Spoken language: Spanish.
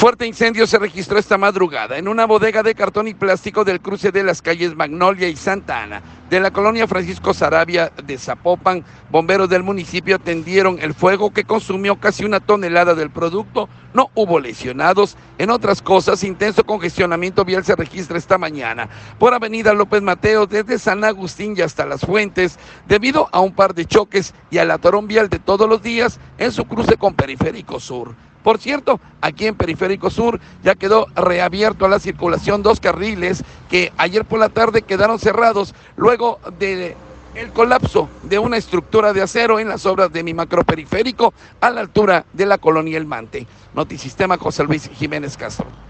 Fuerte incendio se registró esta madrugada en una bodega de cartón y plástico del cruce de las calles Magnolia y Santa Ana, de la colonia Francisco Saravia de Zapopan. Bomberos del municipio atendieron el fuego que consumió casi 1 tonelada del producto. No hubo lesionados. En otras cosas, intenso congestionamiento vial se registra esta mañana por Avenida López Mateos, desde San Agustín y hasta Las Fuentes, debido a un par de choques y al atorón vial de todos los días en su cruce con Periférico Sur. Por cierto, aquí en Periférico Sur ya quedó reabierto a la circulación 2 carriles que ayer por la tarde quedaron cerrados luego de el colapso de una estructura de acero en las obras de mi macroperiférico a la altura de la colonia El Mante. Notisistema, José Luis Jiménez Castro.